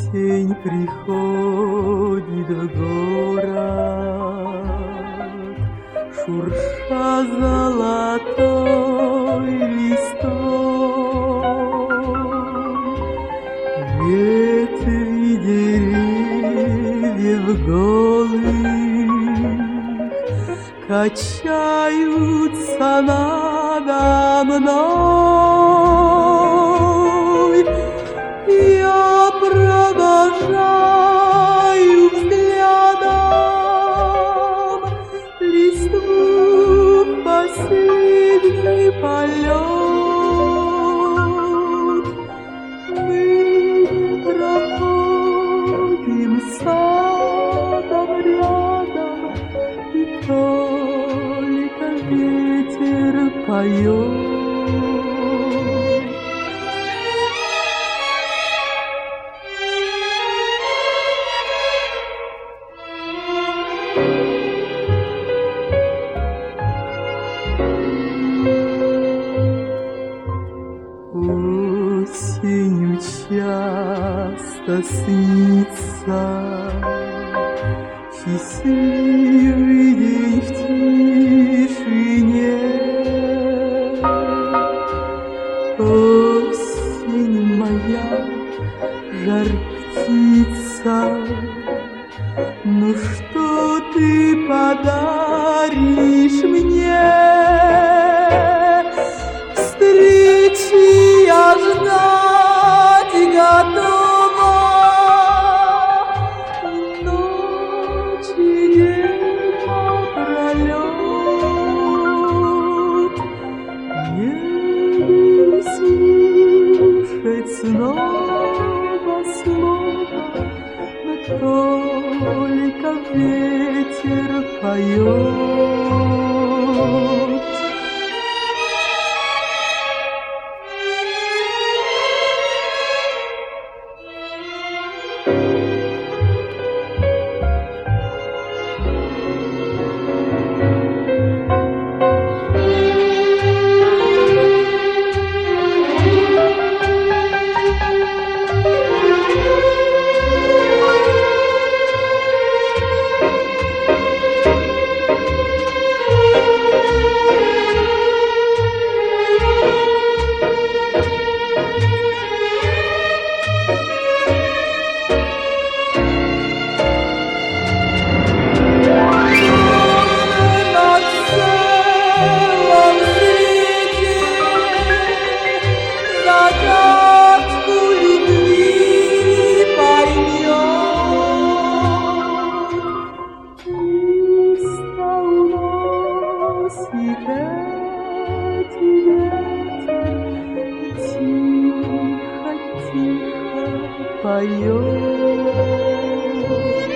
Осень приходит в город, шурша золотой листвой. Ветви деревьев голых качаются надо мной. Я провожаю взглядом листву в последний полет. Мы проходим садом рядом, и только ветер поет. Осенью часто снится счастливый день в тишине. Осень моя, жар-птица, ну что ты подаришь мне? Встречи я ждать готова, ночь и день напролет. Не слушать снова слова, но только ветер поет. Тихо-тихо поет.